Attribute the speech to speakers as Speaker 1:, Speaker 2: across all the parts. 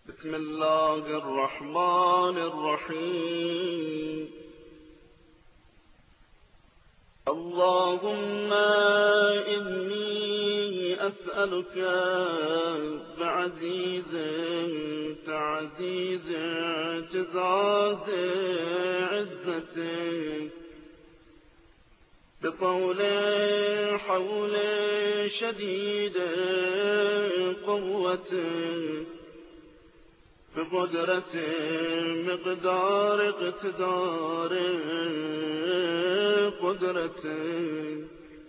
Speaker 1: بسم الله الرحمن الرحيم. اللهم إني أسألك بعزيز تعزيز اعتزاز عزتك، بطول حول شديد قوتك، بقدرة مقدار اقتدار قدرتك،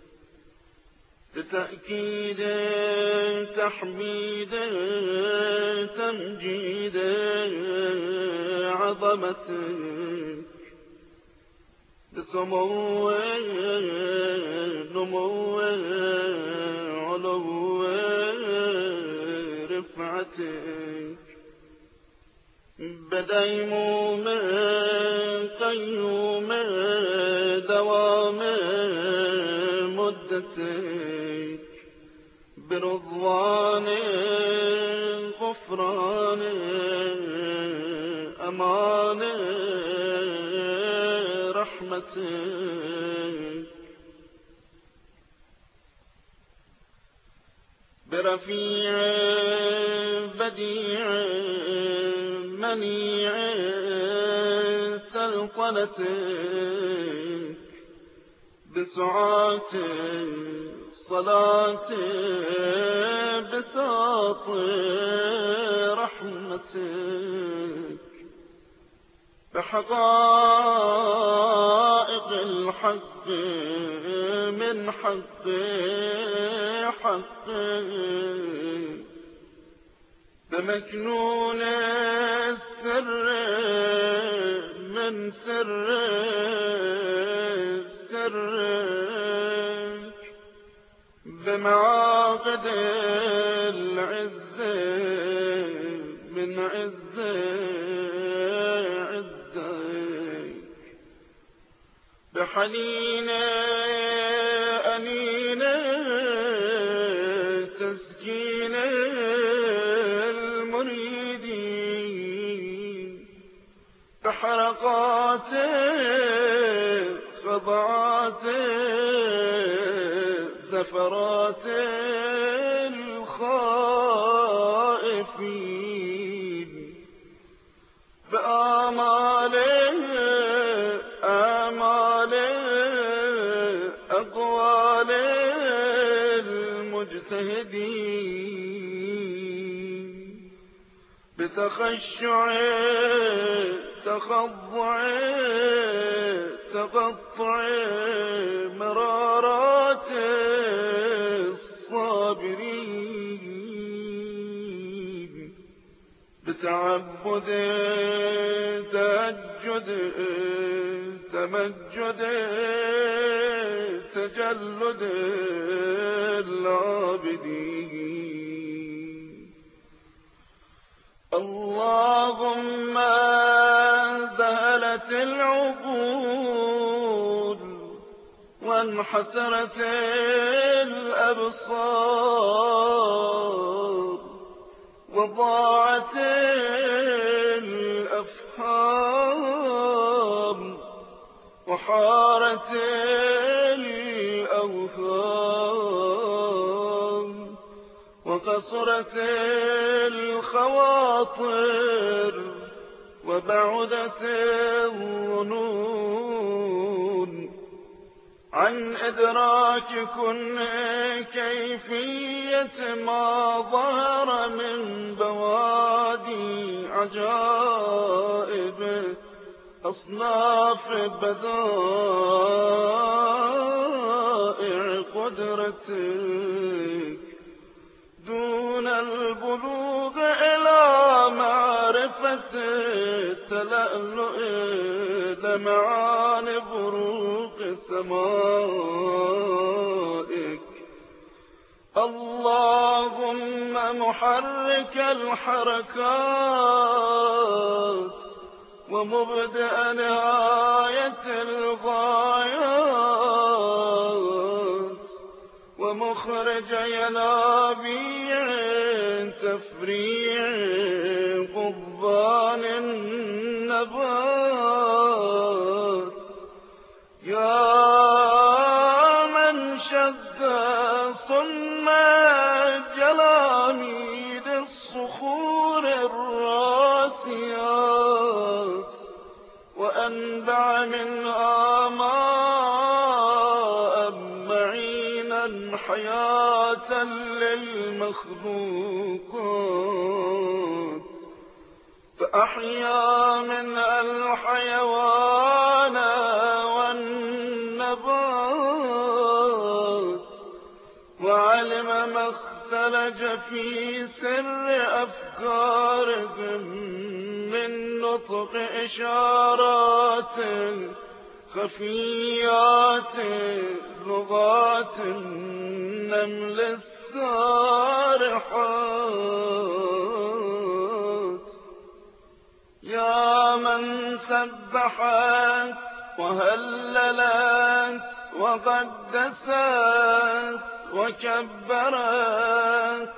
Speaker 1: بتأكيد تحميد تمجيد عظمتك، بسمو نمو علو رفعتك، بديموم قيوم دوام مدتك، برضوان غفران أمان رحمتك، برفيع بديع منيع سلطنتك، بسعات صلاة بساط رحمتك، بحقائق الحق من حق حقك، بمكنون السر من سر سرك، بمعاقد العز من عز عزك، بحنين أنين تسكين المريدين، بحرقات خضعات زفرات الخائفين، بآمال آمال أقوال المجتهدين، بتخشع تخضع تقطع مرارات الصابرين، بتعبد تهجد تمجد تجلد العابدين. اللهم ذهلت العقول وانحسرت الأبصار وضاعت الأفهام وحارت الأوهام وقصرت الخواطر وبعدت الظنون عن إدراك كن كيفية ما ظهر من بوادي عجائب أصناف بدائع قدرتك، دون البلوغ إلى معرفة تلألؤ لمعان بروق سمائك. اللهم محرك الحركات ومبدأ نهاية الغايات ومخرج ينابيع تفريع الصخور الراسيات وأنبع منها ماء معينا حياة للمخلوقات فأحيا منها الحيوان والنبات وعلم ما اختلج في سر أفكارهم من نطق إشارات خفيات لغات النمل السارحات يا من سبحت وهللت وقدست وكبرت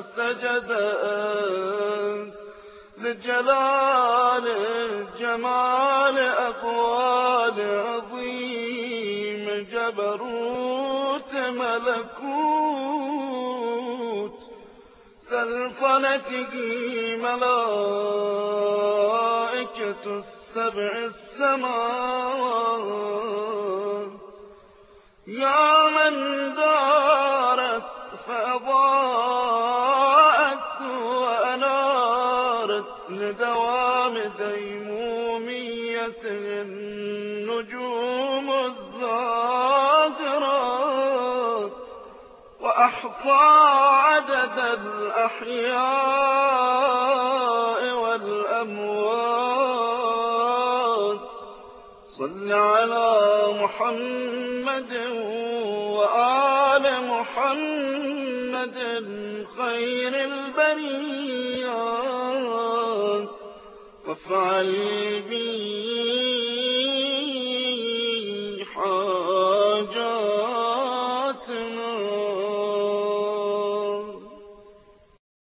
Speaker 1: وسجدت لجلال جمال أقوال عظيم جبروت ملكوت سلطنته ملائكة السبع السماوات يا من دارت فأضاءت وأنارت لدوام ديموميته النجوم الزاهرات وأحصى عدد الأحياء والأموات صل على محمد وآل محمد خير البريات وافعل بي